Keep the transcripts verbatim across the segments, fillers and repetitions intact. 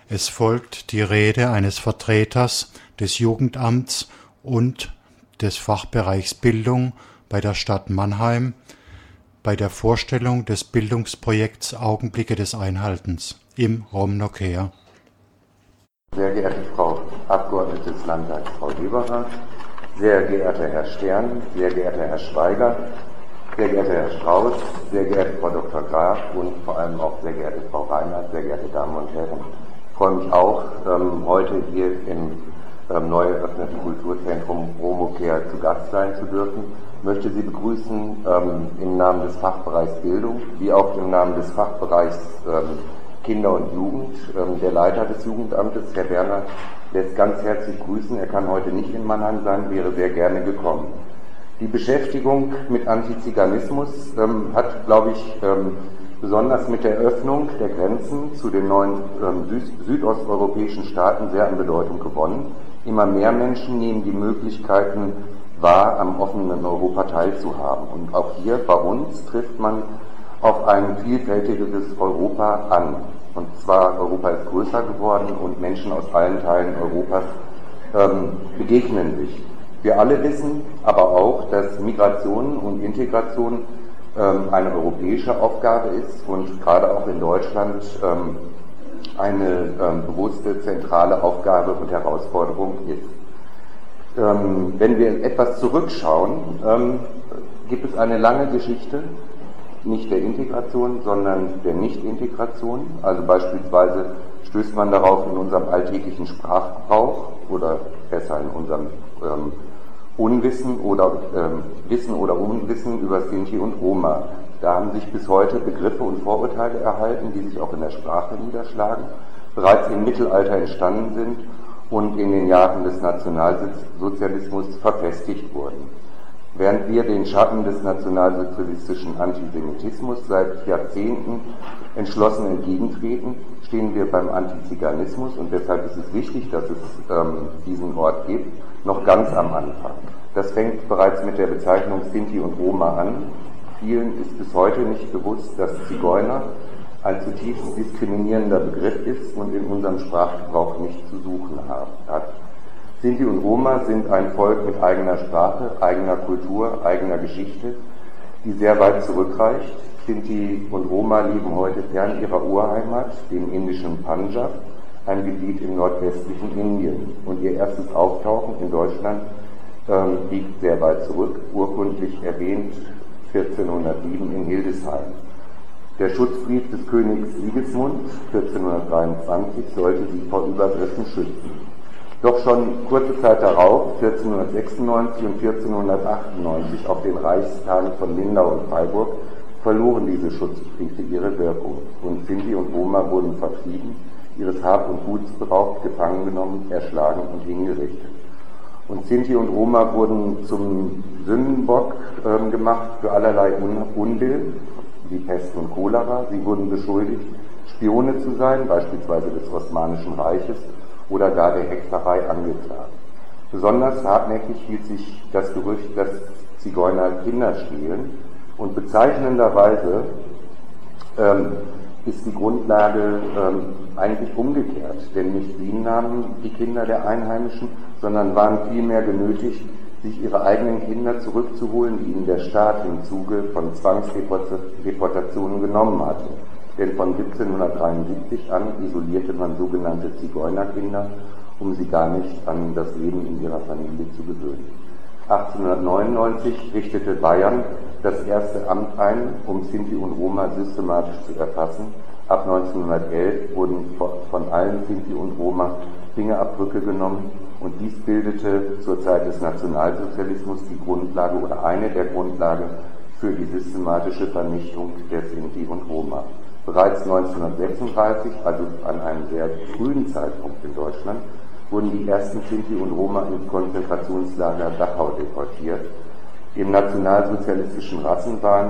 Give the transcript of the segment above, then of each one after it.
Es folgt die Rede eines Vertreters des Jugendamts und des Fachbereichs Bildung bei der Stadt Mannheim bei der Vorstellung des Bildungsprojekts Augenblicke des Einhaltens im Romnokehr. Sehr geehrte Frau Abgeordnete des Landtags, Frau Geberer, sehr geehrter Herr Stern, sehr geehrter Herr Schweiger, sehr geehrter Herr Strauß, sehr geehrte Frau Doktor Graf und vor allem auch sehr geehrte Frau Reinhardt, sehr geehrte Damen und Herren. Ich freue mich auch, ähm, heute hier im ähm, neu eröffneten Kulturzentrum Romnokehr zu Gast sein zu dürfen. Ich möchte Sie begrüßen ähm, im Namen des Fachbereichs Bildung, wie auch im Namen des Fachbereichs ähm, Kinder und Jugend. Ähm, der Leiter des Jugendamtes, Herr Werner, lässt ganz herzlich grüßen. Er kann heute nicht in Mannheim sein, wäre sehr gerne gekommen. Die Beschäftigung mit Antiziganismus ähm, hat, glaube ich, ähm, besonders mit der Öffnung der Grenzen zu den neuen ähm, süd- südosteuropäischen Staaten sehr an Bedeutung gewonnen. Immer mehr Menschen nehmen die Möglichkeiten wahr, am offenen Europa teilzuhaben. Und auch hier bei uns trifft man auf ein vielfältigeres Europa an. Und zwar, Europa ist größer geworden und Menschen aus allen Teilen Europas ähm, begegnen sich. Wir alle wissen aber auch, dass Migration und Integration ähm, eine europäische Aufgabe ist und gerade auch in Deutschland ähm, eine ähm, bewusste, zentrale Aufgabe und Herausforderung ist. Ähm, wenn wir etwas zurückschauen, ähm, gibt es eine lange Geschichte, nicht der Integration, sondern der Nicht-Integration. Also beispielsweise stößt man darauf in unserem alltäglichen Sprachgebrauch oder besser in unserem ähm, Unwissen oder ähm, Wissen oder Unwissen über Sinti und Roma. Da haben sich bis heute Begriffe und Vorurteile erhalten, die sich auch in der Sprache niederschlagen, bereits im Mittelalter entstanden sind und in den Jahren des Nationalsozialismus verfestigt wurden. Während wir den Schatten des nationalsozialistischen Antisemitismus seit Jahrzehnten entschlossen entgegentreten, stehen wir beim Antiziganismus, und deshalb ist es wichtig, dass es ähm, diesen Ort gibt, noch ganz am Anfang. Das fängt bereits mit der Bezeichnung Sinti und Roma an. Vielen ist bis heute nicht bewusst, dass Zigeuner ein zutiefst diskriminierender Begriff ist und in unserem Sprachgebrauch nicht zu suchen hat. Sinti und Roma sind ein Volk mit eigener Sprache, eigener Kultur, eigener Geschichte, die sehr weit zurückreicht. Sinti und Roma leben heute fern ihrer Urheimat, dem indischen Punjab, ein Gebiet im nordwestlichen Indien. Und ihr erstes Auftauchen in Deutschland ähm, liegt sehr weit zurück, urkundlich erwähnt vierzehnhundertsieben in Hildesheim. Der Schutzbrief des Königs Sigismund vierzehnhundertdreiundzwanzig sollte sie vor Übergriffen schützen. Doch schon kurze Zeit darauf, vierzehnhundertsechsundneunzig und vierzehnhundertachtundneunzig, auf den Reichstagen von Lindau und Freiburg, verloren diese Schutzbriefe ihre Wirkung und Sinti und Roma wurden vertrieben, ihres Hab und Guts beraubt, gefangen genommen, erschlagen und hingerichtet. Und Sinti und Roma wurden zum Sündenbock äh, gemacht für allerlei Un- Unbill, wie Pest und Cholera. Sie wurden beschuldigt, Spione zu sein, beispielsweise des Osmanischen Reiches, oder gar der Hexerei angeklagt. Besonders hartnäckig hielt sich das Gerücht, dass Zigeuner Kinder stehlen, und bezeichnenderweise ähm, ist die Grundlage ähm, eigentlich umgekehrt, denn nicht sie nahmen die Kinder der Einheimischen, sondern waren vielmehr genötigt, sich ihre eigenen Kinder zurückzuholen, die ihnen der Staat im Zuge von Zwangsdeportationen genommen hatte. Denn von siebzehnhundertdreiundsiebzig an isolierte man sogenannte Zigeunerkinder, um sie gar nicht an das Leben in ihrer Familie zu gewöhnen. achtzehnhundertneunundneunzig richtete Bayern das erste Amt ein, um Sinti und Roma systematisch zu erfassen. Ab neunzehnhundertelf wurden von allen Sinti und Roma Fingerabdrücke genommen, und dies bildete zur Zeit des Nationalsozialismus die Grundlage oder eine der Grundlagen für die systematische Vernichtung der Sinti und Roma. Bereits neunzehnhundertsechsunddreißig, also an einem sehr frühen Zeitpunkt in Deutschland, wurden die ersten Sinti und Roma ins Konzentrationslager Dachau deportiert. Im nationalsozialistischen Rassenwahn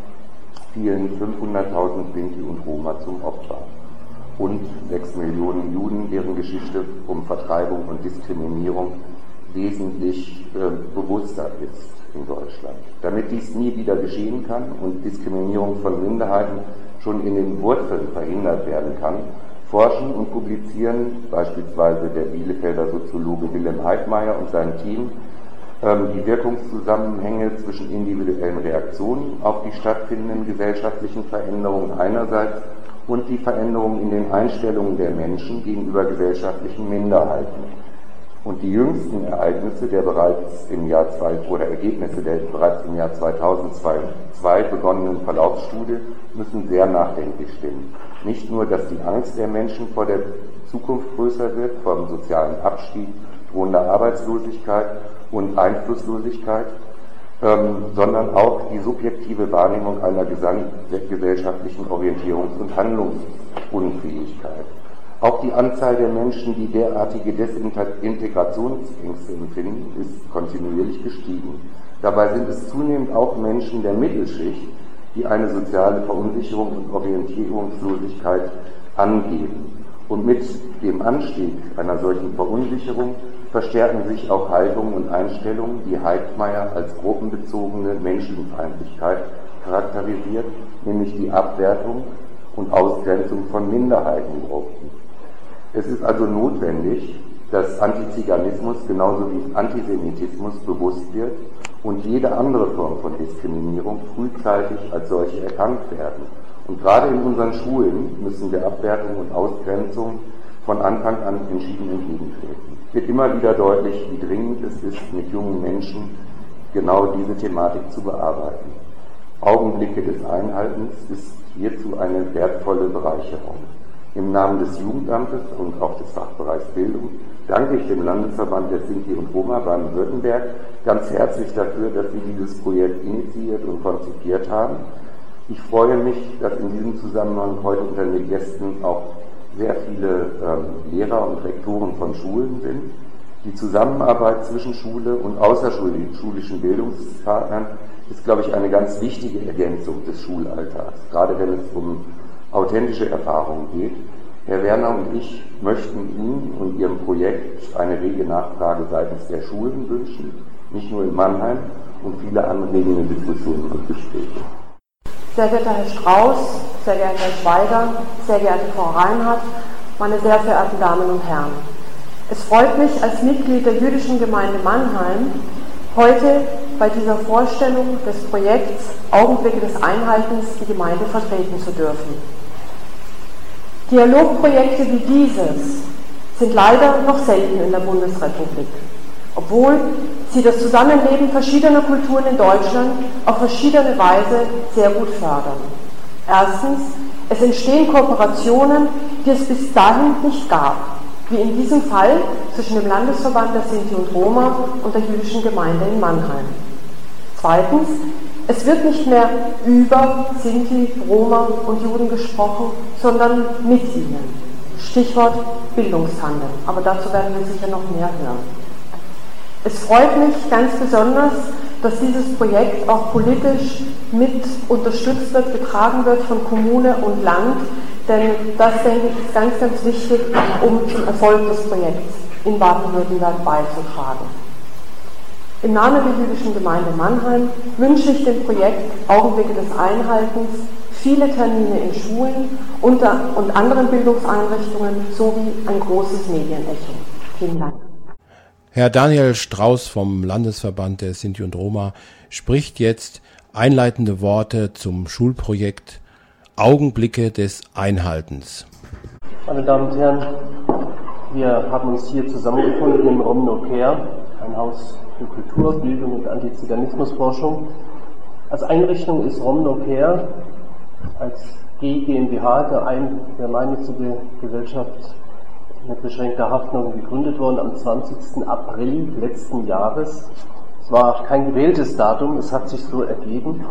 fielen fünfhunderttausend Sinti und Roma zum Opfer. Und sechs Millionen Juden, deren Geschichte um Vertreibung und Diskriminierung wesentlich äh, bewusster ist in Deutschland. Damit dies nie wieder geschehen kann und Diskriminierung von Minderheiten schon in den Wurzeln verhindert werden kann, forschen und publizieren, beispielsweise der Bielefelder Soziologe Wilhelm Heidmeier und sein Team, die Wirkungszusammenhänge zwischen individuellen Reaktionen auf die stattfindenden gesellschaftlichen Veränderungen einerseits und die Veränderungen in den Einstellungen der Menschen gegenüber gesellschaftlichen Minderheiten. Und die jüngsten Ereignisse der bereits im Jahr zwei, oder Ergebnisse der bereits im Jahr zweitausendzwei begonnenen Verlaufsstudie müssen sehr nachdenklich stimmen. Nicht nur, dass die Angst der Menschen vor der Zukunft größer wird, vor dem sozialen Abstieg, drohender Arbeitslosigkeit und Einflusslosigkeit, ähm, sondern auch die subjektive Wahrnehmung einer gesamtgesellschaftlichen Orientierungs- und Handlungsunfähigkeit. Auch die Anzahl der Menschen, die derartige Desintegrationsängste empfinden, ist kontinuierlich gestiegen. Dabei sind es zunehmend auch Menschen der Mittelschicht, die eine soziale Verunsicherung und Orientierungslosigkeit angeben. Und mit dem Anstieg einer solchen Verunsicherung verstärken sich auch Haltungen und Einstellungen, die Heidmeier als gruppenbezogene Menschenfeindlichkeit charakterisiert, nämlich die Abwertung und Ausgrenzung von Minderheitengruppen. Es ist also notwendig, dass Antiziganismus genauso wie Antisemitismus bewusst wird und jede andere Form von Diskriminierung frühzeitig als solche erkannt werden. Und gerade in unseren Schulen müssen wir Abwertung und Ausgrenzung von Anfang an entschieden entgegentreten. Es wird immer wieder deutlich, wie dringend es ist, mit jungen Menschen genau diese Thematik zu bearbeiten. Augenblicke des Einhaltens ist hierzu eine wertvolle Bereicherung. Im Namen des Jugendamtes und auch des Fachbereichs Bildung danke ich dem Landesverband der Sinti und Roma Baden-Württemberg ganz herzlich dafür, dass Sie dieses Projekt initiiert und konzipiert haben. Ich freue mich, dass in diesem Zusammenhang heute unter den Gästen auch sehr viele ähm, Lehrer und Rektoren von Schulen sind. Die Zusammenarbeit zwischen Schule und außerschulischen Bildungspartnern ist, glaube ich, eine ganz wichtige Ergänzung des Schulalltags, gerade wenn es um authentische Erfahrungen geht. Herr Werner und ich möchten Ihnen und Ihrem Projekt eine rege Nachfrage seitens der Schulen wünschen, nicht nur in Mannheim, und viele anregende Diskussionen und Gespräche. Sehr geehrter Herr Strauß, sehr geehrter Herr Schweiger, sehr geehrte Frau Reinhardt, meine sehr verehrten Damen und Herren. Es freut mich als Mitglied der Jüdischen Gemeinde Mannheim, heute bei dieser Vorstellung des Projekts Augenblicke des Einhaltens die Gemeinde vertreten zu dürfen. Dialogprojekte wie dieses sind leider noch selten in der Bundesrepublik, obwohl sie das Zusammenleben verschiedener Kulturen in Deutschland auf verschiedene Weise sehr gut fördern. Erstens, es entstehen Kooperationen, die es bis dahin nicht gab, wie in diesem Fall zwischen dem Landesverband der Sinti und Roma und der Jüdischen Gemeinde in Mannheim. Zweitens, es wird nicht mehr über Sinti, Roma und Juden gesprochen, sondern mit ihnen. Stichwort Bildungstandem, aber dazu werden wir sicher noch mehr hören. Es freut mich ganz besonders, dass dieses Projekt auch politisch mit unterstützt wird, getragen wird von Kommune und Land, denn das, denke ich, ist ganz, ganz wichtig, um zum Erfolg des Projekts in Baden-Württemberg beizutragen. Im Namen der Jüdischen Gemeinde Mannheim wünsche ich dem Projekt Augenblicke des Einhaltens viele Termine in Schulen und, und anderen Bildungseinrichtungen sowie ein großes Medienecho. Vielen Dank. Herr Daniel Strauß vom Landesverband der Sinti und Roma spricht jetzt einleitende Worte zum Schulprojekt Augenblicke des Einhaltens. Meine Damen und Herren, wir haben uns hier zusammengefunden im Romno-Care, ein Haus für Kultur, Bildung und Antiziganismusforschung. Als Einrichtung ist Romno-Care als G GmbH, der, ein, der gemeinnützige Gesellschaft mit beschränkter Haftung, gegründet worden am zwanzigsten April letzten Jahres. Es war kein gewähltes Datum, es hat sich so ergeben.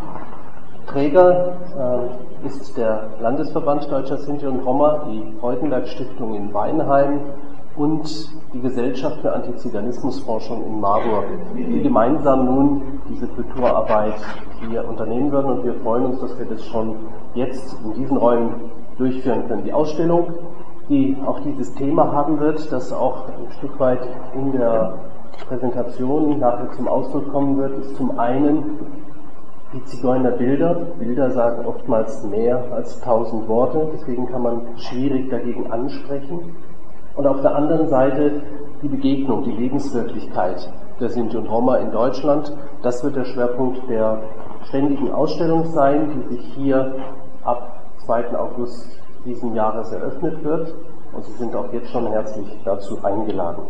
Träger äh, ist der Landesverband Deutscher Sinti und Roma, die Freudenberg-Stiftung in Weinheim und die Gesellschaft für Antiziganismusforschung in Marburg, die gemeinsam nun diese Kulturarbeit hier unternehmen würden, und wir freuen uns, dass wir das schon jetzt in diesen Räumen durchführen können. Die Ausstellung, die auch dieses Thema haben wird, das auch ein Stück weit in der Präsentation nachher zum Ausdruck kommen wird, ist zum einen die Zigeunerbilder. Bilder sagen oftmals mehr als tausend Worte, deswegen kann man schwierig dagegen ansprechen. Und auf der anderen Seite die Begegnung, die Lebenswirklichkeit der Sinti und Roma in Deutschland. Das wird der Schwerpunkt der ständigen Ausstellung sein, die sich hier ab zweiten August diesen Jahres eröffnet wird. Und Sie sind auch jetzt schon herzlich dazu eingeladen.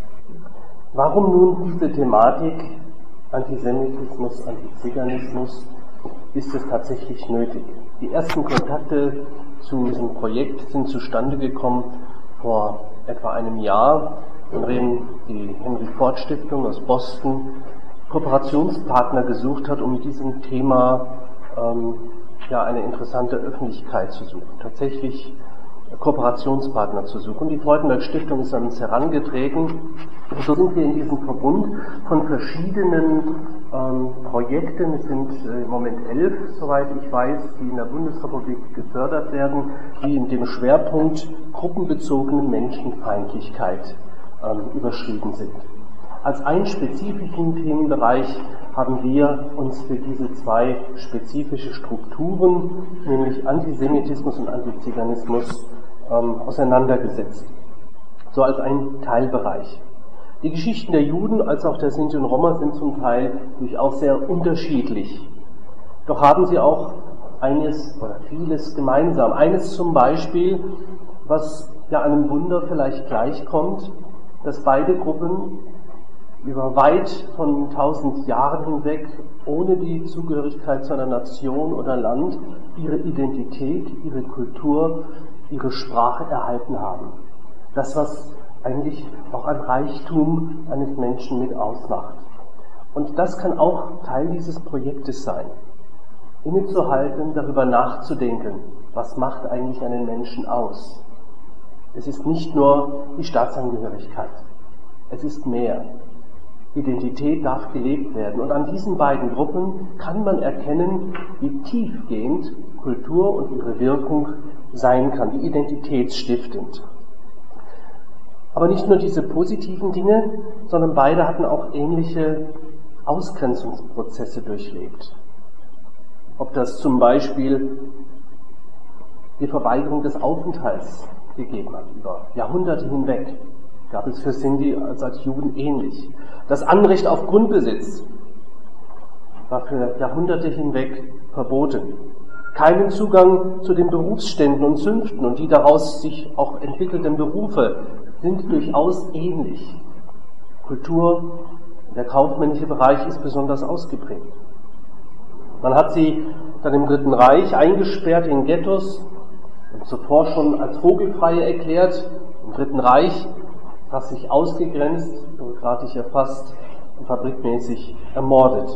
Warum nun diese Thematik Antisemitismus, Antiziganismus? Ist es tatsächlich nötig? Die ersten Kontakte zu diesem Projekt sind zustande gekommen vor etwa einem Jahr, in dem die Henry Ford Stiftung aus Boston Kooperationspartner gesucht hat, um mit diesem Thema ähm, ja, eine interessante Öffentlichkeit zu suchen. Tatsächlich Kooperationspartner zu suchen. Die Freudenberg Stiftung ist an uns herangetreten. Und so sind wir in diesem Verbund von verschiedenen ähm, Projekten, es sind äh, im Moment elf, soweit ich weiß, die in der Bundesrepublik gefördert werden, die in dem Schwerpunkt gruppenbezogene Menschenfeindlichkeit ähm, überschrieben sind. Als einen spezifischen Themenbereich haben wir uns für diese zwei spezifische Strukturen, nämlich Antisemitismus und Antiziganismus, ähm, auseinandergesetzt. So als ein Teilbereich. Die Geschichten der Juden als auch der Sinti und Roma sind zum Teil durchaus sehr unterschiedlich. Doch haben sie auch eines oder vieles gemeinsam. Eines zum Beispiel, was ja einem Wunder vielleicht gleichkommt, dass beide Gruppen über weit von tausend Jahren hinweg, ohne die Zugehörigkeit zu einer Nation oder Land, ihre Identität, ihre Kultur, ihre Sprache erhalten haben. Das, was eigentlich auch ein Reichtum eines Menschen mit ausmacht. Und das kann auch Teil dieses Projektes sein. Innezuhalten, darüber nachzudenken, was macht eigentlich einen Menschen aus? Es ist nicht nur die Staatsangehörigkeit, es ist mehr. Identität darf gelebt werden. Und an diesen beiden Gruppen kann man erkennen, wie tiefgehend Kultur und ihre Wirkung sein kann, wie identitätsstiftend. Aber nicht nur diese positiven Dinge, sondern beide hatten auch ähnliche Ausgrenzungsprozesse durchlebt. Ob das zum Beispiel die Verweigerung des Aufenthalts gegeben hat, über Jahrhunderte hinweg, gab es für Sinti als, als Juden ähnlich. Das Anrecht auf Grundbesitz war für Jahrhunderte hinweg verboten. Keinen Zugang zu den Berufsständen und Zünften und die daraus sich auch entwickelten Berufe sind durchaus ähnlich. Kultur, der kaufmännische Bereich ist besonders ausgeprägt. Man hat sie dann im Dritten Reich eingesperrt in Ghettos und zuvor schon als Vogelfreie erklärt. Im Dritten Reich fast sich ausgegrenzt, bürokratisch erfasst und fabrikmäßig ermordet.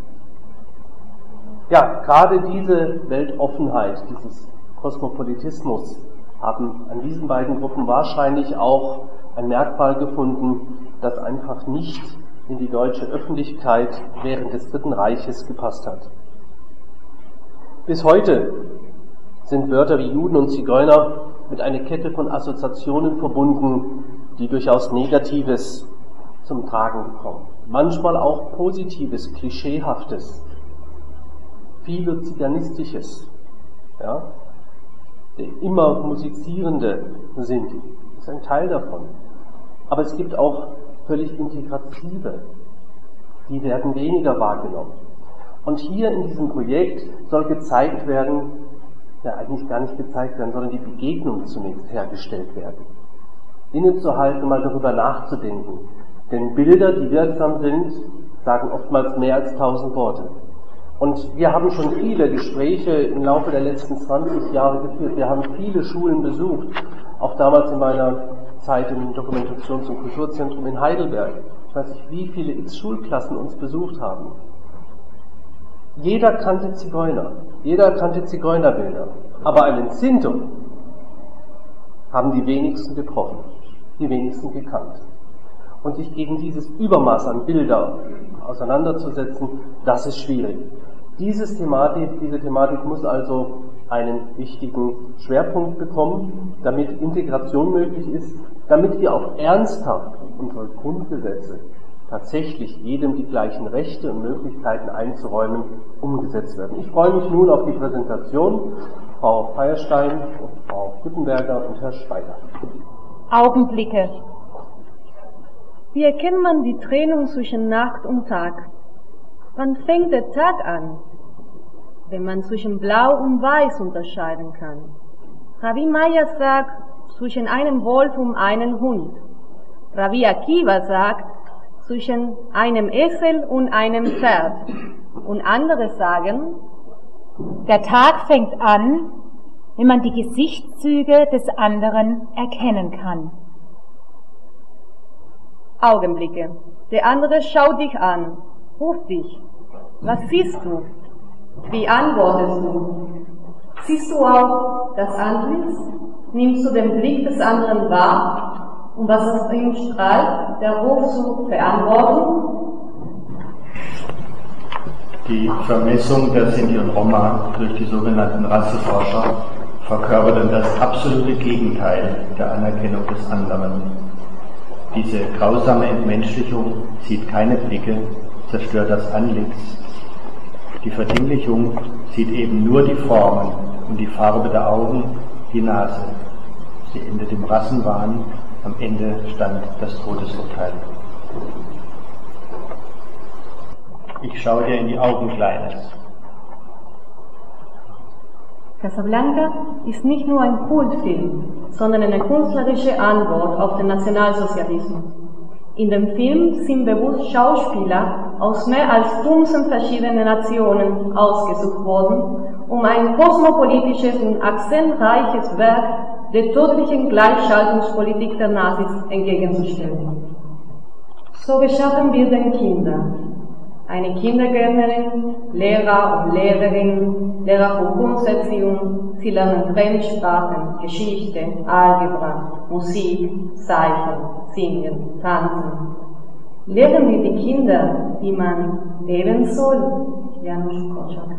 Ja, gerade diese Weltoffenheit, dieses Kosmopolitismus haben an diesen beiden Gruppen wahrscheinlich auch ein Merkmal gefunden, das einfach nicht in die deutsche Öffentlichkeit während des Dritten Reiches gepasst hat. Bis heute sind Wörter wie Juden und Zigeuner mit einer Kette von Assoziationen verbunden, die durchaus Negatives zum Tragen bekommen. Manchmal auch Positives, Klischeehaftes, Philo-Ziganistisches, ja, der immer musizierende Sinti ist ein Teil davon. Aber es gibt auch völlig integrative, die werden weniger wahrgenommen. Und hier in diesem Projekt soll gezeigt werden, ja eigentlich gar nicht gezeigt werden, sondern die Begegnung zunächst hergestellt werden. Innezuhalten, mal darüber nachzudenken. Denn Bilder, die wirksam sind, sagen oftmals mehr als tausend Worte. Und wir haben schon viele Gespräche im Laufe der letzten zwanzig Jahre geführt. Wir haben viele Schulen besucht, auch damals in meiner Zeit im Dokumentations- und Kulturzentrum in Heidelberg. Ich weiß nicht, wie viele X-Schulklassen uns besucht haben. Jeder kannte Zigeuner, jeder kannte Zigeunerbilder, aber einen Sinto haben die wenigsten getroffen, die wenigsten gekannt. Und sich gegen dieses Übermaß an Bilder auseinanderzusetzen, das ist schwierig. Dieses Thematik, diese Thematik muss also einen wichtigen Schwerpunkt bekommen, damit Integration möglich ist, damit wir auch ernsthaft unsere Grundgesetze tatsächlich jedem die gleichen Rechte und Möglichkeiten einzuräumen, umgesetzt werden. Ich freue mich nun auf die Präsentation. Frau Feierstein, Frau Guttenberger und Herr Schweiger. Augenblicke. Wie erkennt man die Trennung zwischen Nacht und Tag? Wann fängt der Tag an? Wenn man zwischen Blau und Weiß unterscheiden kann. Rabbi Meir sagt, zwischen einem Wolf und einem Hund. Rabbi Akiva sagt, zwischen einem Esel und einem Pferd. Und andere sagen, der Tag fängt an, wenn man die Gesichtszüge des anderen erkennen kann. Augenblicke. Der andere schaut dich an, ruft dich. Was siehst du? Wie antwortest du? Siehst du auch das Antlitz? Nimmst du den Blick des anderen wahr? Und was aus ihm strahlt, der Ruf zur Verantwortung? Die Vermessung der Sinti und Roma durch die sogenannten Rasseforscher verkörpert dann das absolute Gegenteil der Anerkennung des anderen. Diese grausame Entmenschlichung sieht keine Blicke, zerstört das Antlitz. Die Verdinglichung sieht eben nur die Formen und die Farbe der Augen, die Nase. Sie endet im Rassenwahn, am Ende stand das Todesurteil. Ich schaue dir in die Augen, Kleines. Casablanca ist nicht nur ein Kultfilm, sondern eine künstlerische Antwort auf den Nationalsozialismus. In dem Film sind bewusst Schauspieler aus mehr als fünfzehn verschiedenen Nationen ausgesucht worden, um ein kosmopolitisches und akzentreiches Werk der tödlichen Gleichschaltungspolitik der Nazis entgegenzustellen. So beschaffen wir den Kindern eine Kindergärtnerin, Lehrer und Lehrerinnen, Lehrer für Kunsterziehung, sie lernen Fremdsprachen, Geschichte, Algebra, Musik, Zeichen, Singen, Tanzen. Lehren wir die Kinder, wie man leben soll. Janusz Korczak.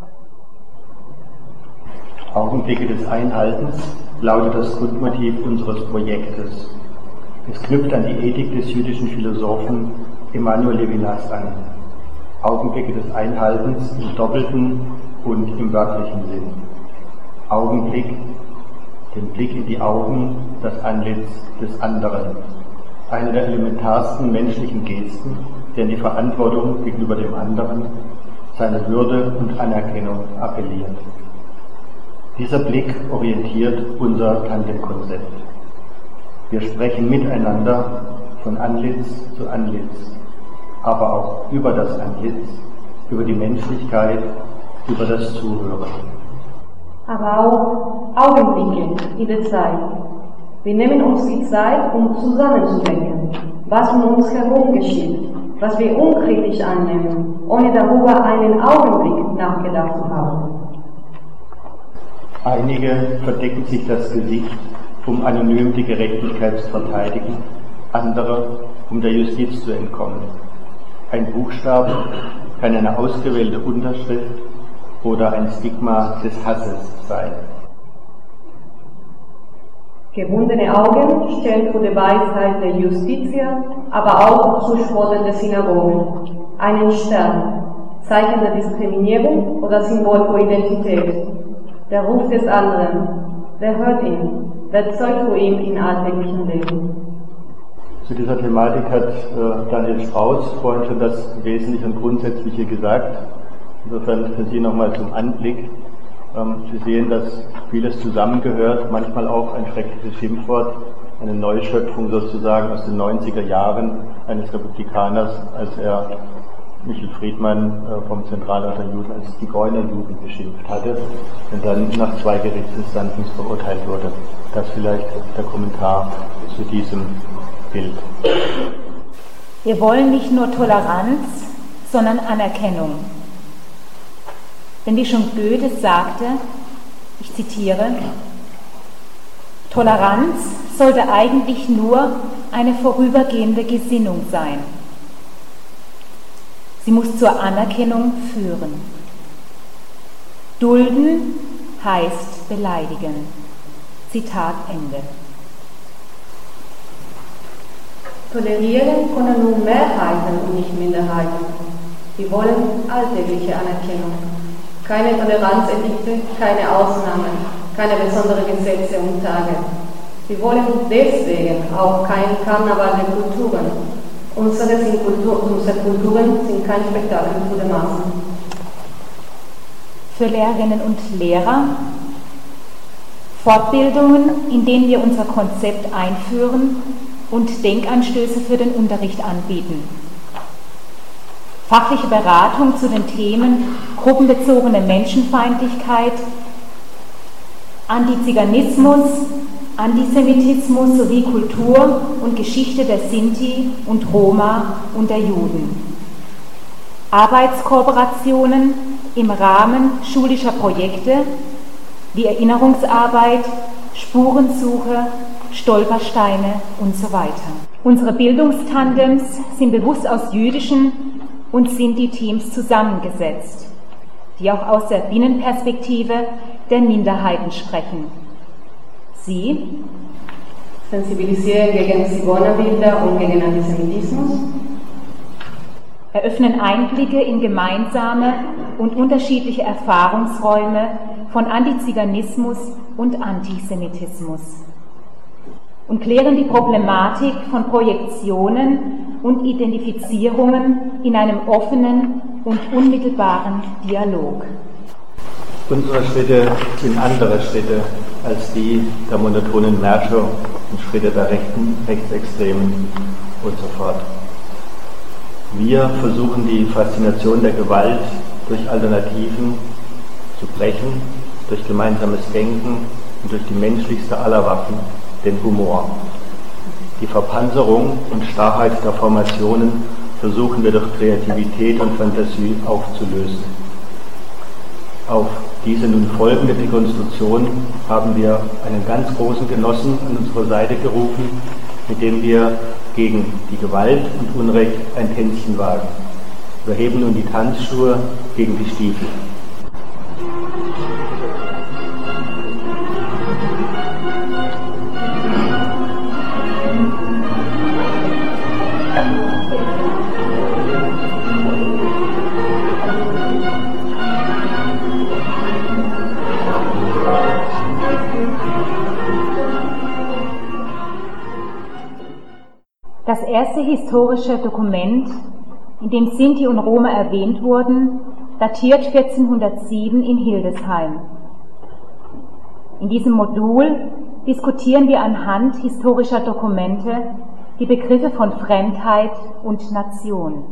Augenblicke des Einhaltens lautet das Grundmotiv unseres Projektes. Es knüpft an die Ethik des jüdischen Philosophen Emanuel Levinas an. Augenblicke des Einhaltens im doppelten und im wörtlichen Sinn. Augenblick, den Blick in die Augen, das Antlitz des anderen. Eine der elementarsten menschlichen Gesten, der an die Verantwortung gegenüber dem anderen, seine Würde und Anerkennung appelliert. Dieser Blick orientiert unser Tandemkonzept. Wir sprechen miteinander von Antlitz zu Antlitz, aber auch über das Antlitz, über die Menschlichkeit, über das Zuhören. Aber auch Augenblicke in der Zeit. Wir nehmen uns die Zeit, um zusammenzudenken, was um uns herum geschieht, was wir unkritisch annehmen, ohne darüber einen Augenblick nachgedacht zu haben. Einige verdecken sich das Gesicht, um anonym die Gerechtigkeit zu verteidigen, andere, um der Justiz zu entkommen. Ein Buchstabe kann eine ausgewählte Unterschrift oder ein Stigma des Hasses sein. Gebundene Augen stellen für die Weisheit der Justitia, aber auch zu Spotten der Synagogen. Einen Stern, Zeichen der Diskriminierung oder Symbol für Identität. Der Ruf des anderen, wer hört ihn, wer zeugt für ihn im alltäglichen Leben. Zu dieser Thematik hat äh, Daniel Strauß vorhin schon das Wesentliche und Grundsätzliche gesagt. Insofern für Sie nochmal zum Anblick. Ähm, Sie sehen, dass vieles zusammengehört, manchmal auch ein schreckliches Schimpfwort, eine Neuschöpfung sozusagen aus den neunziger Jahren eines Republikaners, als er Michel Friedmann äh, vom Zentralrat der Juden als Zigeunerjuden beschimpft hatte und dann nach zwei Gerichtsinstanzen verurteilt wurde. Das vielleicht der Kommentar zu diesem Bild. Wir wollen nicht nur Toleranz, sondern Anerkennung. Denn wie schon Goethe sagte, ich zitiere, Toleranz sollte eigentlich nur eine vorübergehende Gesinnung sein. Sie muss zur Anerkennung führen. Dulden heißt beleidigen. Zitat Ende. Tolerieren können nur Mehrheiten und nicht Minderheiten. Wir wollen alltägliche Anerkennung. Keine Toleranzedikte, keine Ausnahmen, keine besonderen Gesetze und Tage. Wir wollen deswegen auch kein Karneval der Kulturen. Unsere, sind Kultur, unsere Kulturen sind kein Spektakel für die Massen. Für Lehrerinnen und Lehrer Fortbildungen, in denen wir unser Konzept einführen und Denkanstöße für den Unterricht anbieten. Fachliche Beratung zu den Themen gruppenbezogene Menschenfeindlichkeit, Antiziganismus, Antisemitismus sowie Kultur und Geschichte der Sinti und Roma und der Juden. Arbeitskooperationen im Rahmen schulischer Projekte wie Erinnerungsarbeit, Spurensuche, Stolpersteine und so weiter. Unsere Bildungstandems sind bewusst aus jüdischen und Sinti-Teams zusammengesetzt, die auch aus der Binnenperspektive der Minderheiten sprechen. Sie sensibilisieren gegen Zigeunerbilder und gegen Antisemitismus, eröffnen Einblicke in gemeinsame und unterschiedliche Erfahrungsräume von Antiziganismus und Antisemitismus und klären die Problematik von Projektionen und Identifizierungen in einem offenen und unmittelbaren Dialog. Unsere Schritte sind andere Schritte als die der monotonen Märsche und Schritte der Rechten, Rechtsextremen und so fort. Wir versuchen die Faszination der Gewalt durch Alternativen zu brechen, durch gemeinsames Denken und durch die menschlichste aller Waffen, den Humor. Die Verpanzerung und Starrheit der Formationen versuchen wir durch Kreativität und Fantasie aufzulösen. Auf diese nun folgende Dekonstruktion haben wir einen ganz großen Genossen an unsere Seite gerufen, mit dem wir gegen die Gewalt und Unrecht ein Tänzchen wagen. Wir heben nun die Tanzschuhe gegen die Stiefel. Das erste historische Dokument, in dem Sinti und Roma erwähnt wurden, datiert vierzehnhundertsieben in Hildesheim. In diesem Modul diskutieren wir anhand historischer Dokumente die Begriffe von Fremdheit und Nation.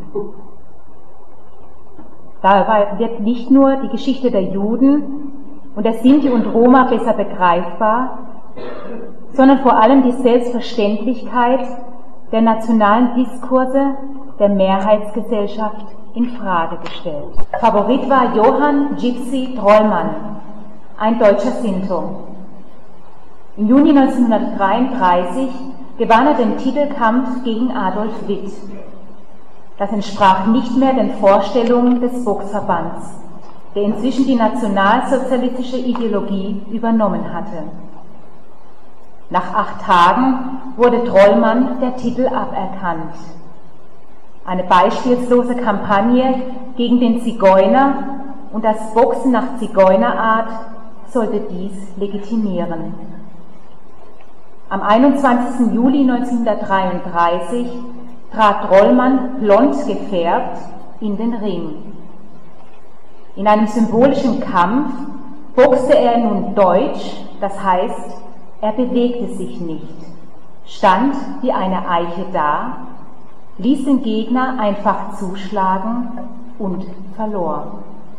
Dabei wird nicht nur die Geschichte der Juden und der Sinti und Roma besser begreifbar, sondern vor allem die Selbstverständlichkeit der nationalen Diskurse der Mehrheitsgesellschaft in Frage gestellt. Favorit war Johann Gypsy Trollmann, ein deutscher Sinto. Im Juni neunzehnhundertdreiunddreißig gewann er den Titelkampf gegen Adolf Witt. Das entsprach nicht mehr den Vorstellungen des Volksverbands, der inzwischen die nationalsozialistische Ideologie übernommen hatte. Nach acht Tagen wurde Trollmann der Titel aberkannt. Eine beispiellose Kampagne gegen den Zigeuner und das Boxen nach Zigeunerart sollte dies legitimieren. Am einundzwanzigsten Juli neunzehnhundertdreiunddreißig trat Trollmann blond gefärbt in den Ring. In einem symbolischen Kampf boxte er nun deutsch, das heißt, er bewegte sich nicht, stand wie eine Eiche da, ließ den Gegner einfach zuschlagen und verlor.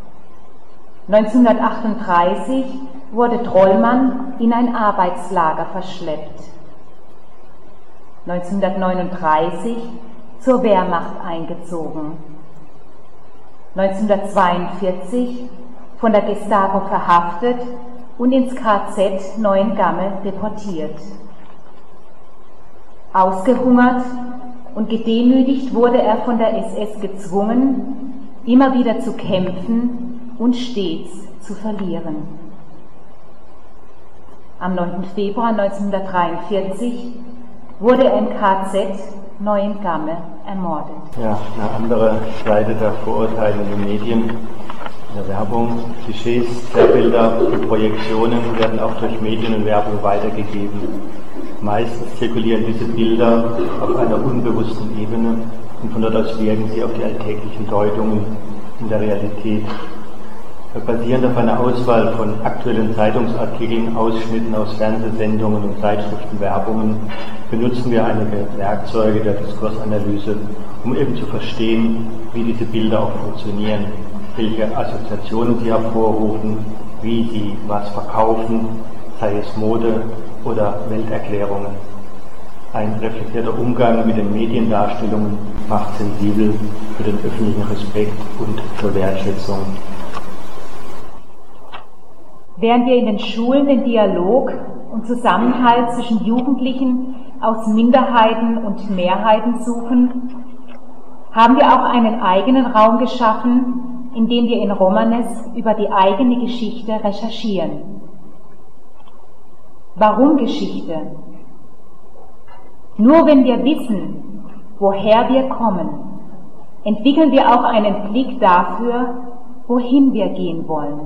neunzehnhundertachtunddreißig wurde Trollmann in ein Arbeitslager verschleppt. neunzehnhundertneununddreißig zur Wehrmacht eingezogen. neunzehnhundertzweiundvierzig von der Gestapo verhaftet und ins K Z Neuengamme deportiert. Ausgehungert und gedemütigt wurde er von der S S gezwungen, immer wieder zu kämpfen und stets zu verlieren. Am neunten Februar neunzehnhundertdreiundvierzig wurde er im K Z Neuengamme ermordet. Ja, eine andere Seite der Vorurteile in den Medien, in der Werbung. Klischees, Zerrbilder und Projektionen werden auch durch Medien und Werbung weitergegeben. Meistens zirkulieren diese Bilder auf einer unbewussten Ebene und von dort aus wirken sie auf die alltäglichen Deutungen in der Realität. Basierend auf einer Auswahl von aktuellen Zeitungsartikeln, Ausschnitten aus Fernsehsendungen und Zeitschriftenwerbungen benutzen wir einige Werkzeuge der Diskursanalyse, um eben zu verstehen, wie diese Bilder auch funktionieren, welche Assoziationen sie hervorrufen, wie sie was verkaufen, sei es Mode oder Welterklärungen. Ein reflektierter Umgang mit den Mediendarstellungen macht sensibel für den öffentlichen Respekt und zur Wertschätzung. Während wir in den Schulen den Dialog und Zusammenhalt zwischen Jugendlichen aus Minderheiten und Mehrheiten suchen, haben wir auch einen eigenen Raum geschaffen, in dem wir in Romanes über die eigene Geschichte recherchieren. Warum Geschichte? Nur wenn wir wissen, woher wir kommen, entwickeln wir auch einen Blick dafür, wohin wir gehen wollen.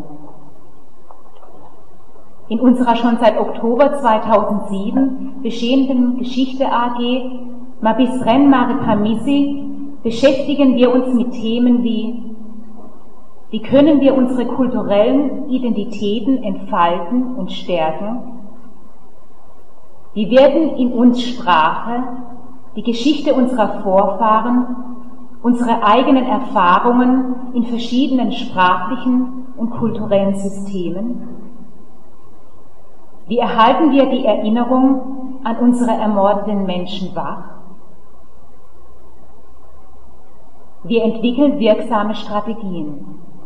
In unserer schon seit Oktober zweitausendsieben bestehenden Geschichte A G Magistren Maripamisi beschäftigen wir uns mit Themen wie: Wie können wir unsere kulturellen Identitäten entfalten und stärken? Wie werden in uns Sprache, die Geschichte unserer Vorfahren, unsere eigenen Erfahrungen in verschiedenen sprachlichen und kulturellen Systemen? Wie erhalten wir die Erinnerung an unsere ermordeten Menschen wach? Wir entwickeln wirksame Strategien.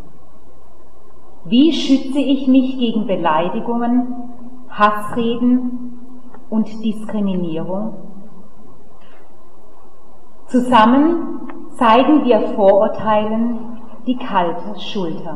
Wie schütze ich mich gegen Beleidigungen, Hassreden und Diskriminierung? Zusammen zeigen wir Vorurteilen die kalte Schulter.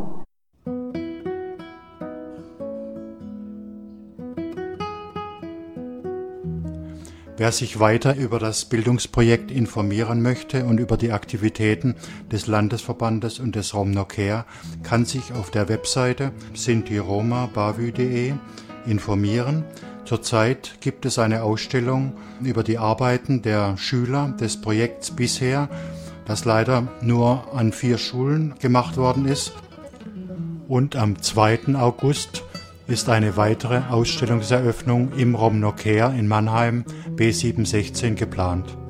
Wer sich weiter über das Bildungsprojekt informieren möchte und über die Aktivitäten des Landesverbandes und des Romno-Care, kann sich auf der Webseite sinti roma bavü punkt de informieren. Zurzeit gibt es eine Ausstellung über die Arbeiten der Schüler des Projekts bisher, das leider nur an vier Schulen gemacht worden ist. Und am zweiten August ist eine weitere Ausstellungseröffnung im Romno-Care in Mannheim B sieben sechzehn geplant.